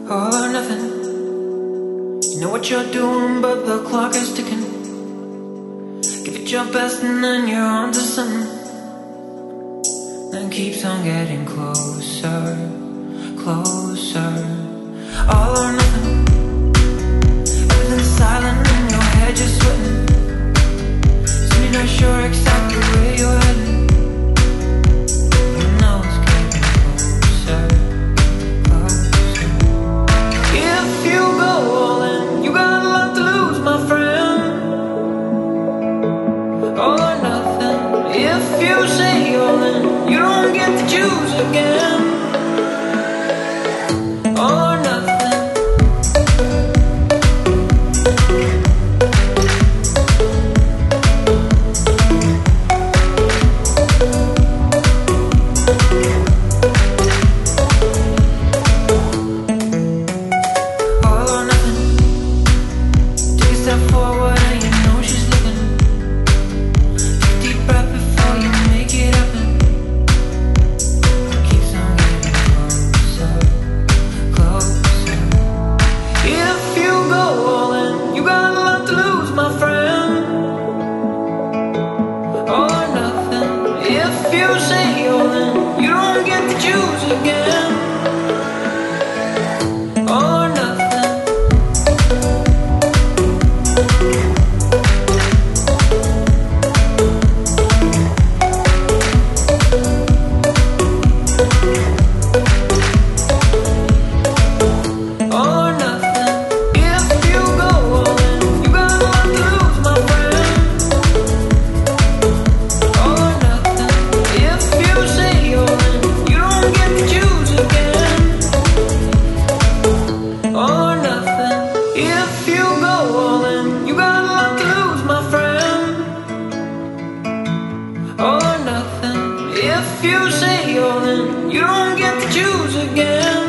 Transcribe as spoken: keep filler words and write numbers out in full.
all or nothing. You know what you're doing, but the clock is ticking. Give it your best and then you're on to something. Then keeps on getting closer, closer. All or nothing. Everything's silent in your head, you're sweating. Soon you're not sure exactly where you're heading. You know it's getting closer, closer. If you go all in, you got a lot to lose, my friend. All or nothing. If you say all in, you don't get to choose again. All or nothing. If you say all in, you don't get to choose again. All or nothing. All or nothing. If you go all in, you got a lot to lose, my friend. All or nothing. If you say all in, you don't get to choose again. All or nothing. If you go all in, you got a lot to lose, my friend. All or nothing. If you say all in, you don't get to choose again.